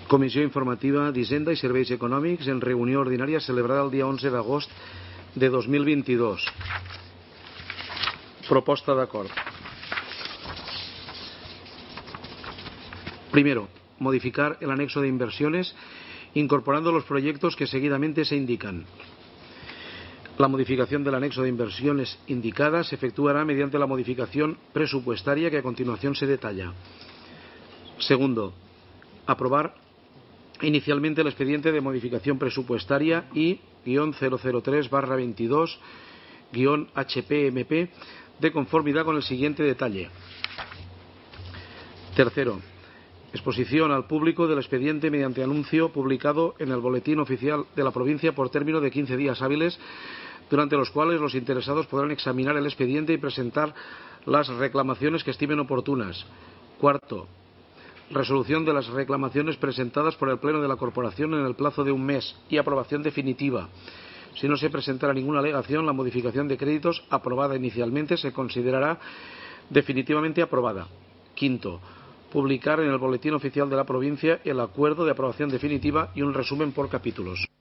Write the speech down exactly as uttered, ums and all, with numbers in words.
Comissió Informativa d'Hisenda i Serveis Econòmics en reunió ordinària celebrada el dia onze d'agost de dos mil veintidós. Proposta d'acord. Primero, modificar el anexo de inversiones incorporando los proyectos que seguidamente se indican. La modificación del anexo de inversiones indicada se efectuará mediante la modificación presupuestaria que a continuación se detalla. Segundo, aprobar inicialmente el expediente de modificación presupuestaria I cero cero tres barra veintidós H P M P de conformidad con el siguiente detalle. Tercero, exposición al público del expediente mediante anuncio publicado en el Boletín Oficial de la Provincia por término de quince días hábiles, durante los cuales los interesados podrán examinar el expediente y presentar las reclamaciones que estimen oportunas. Cuarto, resolución de las reclamaciones presentadas por el Pleno de la Corporación en el plazo de un mes y aprobación definitiva. Si no se presentara ninguna alegación, la modificación de créditos aprobada inicialmente se considerará definitivamente aprobada. Quinto, publicar en el Boletín Oficial de la Provincia el acuerdo de aprobación definitiva y un resumen por capítulos.